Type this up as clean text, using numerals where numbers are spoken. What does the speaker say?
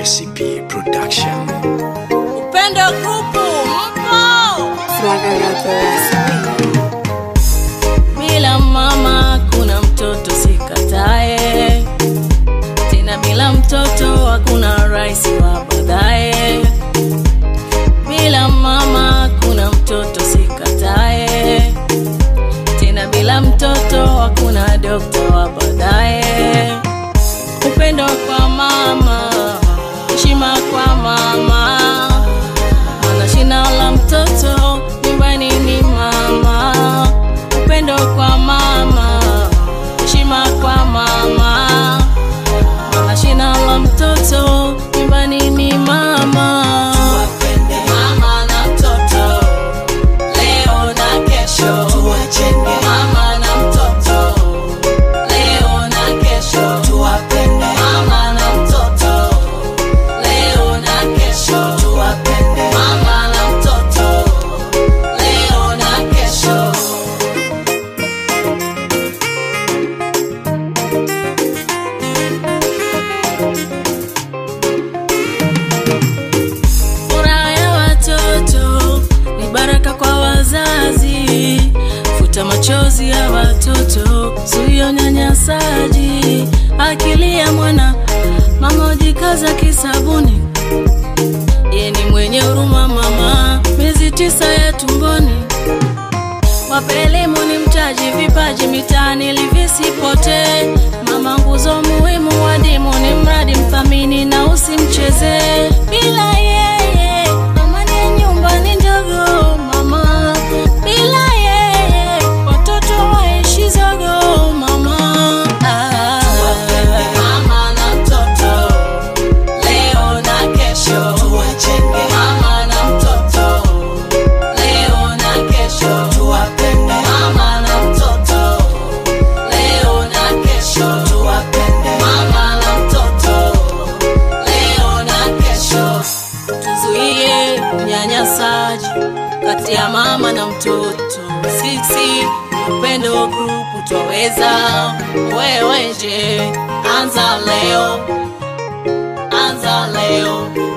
Recipe Production. Upendo Group mpo. Swagger got the recipe. Bila mama kuna mtoto sikatae. Tena bila mtoto hakuna rais wa baadaye. Bila mama kuna mtoto sikatae. Tena bila mtoto hakuna dokta wa baadaye. Upendo kwa mama, heshima kwa mama. Maana shina la mtoto nyumbani ni mama. Upendo kwa mama, heshima kwa mama. Maana shina la mtoto nyumbani ni mama. Tuwapende mama na mtoto leo na kesho. tuwachenge Mama na mtoto leo na kesho. tuwapende Mama na mtoto leo na kesho. tuwapende Mama na mtoto leo na kesho. Furaha ya watoto ni baraka kwa wazazi. Futa machozi ya watoto, zuia unyanyasaji. Akili ya mwana, mama ujikaza kisabuni. Yeye ni mwenye huruma mama, miezi 9 ya tumboni. Wape elimu ni mtaji, vipaji mitaani ili visipote. Mama nguzo muhimu, wadimu ni mradi, mthamini na usimcheze. Bila yeye amani nyumbani ndogo mama. Bila yeye watoto waishi zogo mama. Mama na mtoto leo na kesho. tuwachenge Mama na mtoto leo na kesho. tuwapende Mama na mtoto leo na kesho. tuwapende Mama na mtoto leo na kesho. Tuzuie unyanyasaji kati ya mama na mtoto. Sisi Upendo Group twaweza. Wewe je, anza leo, anza leo.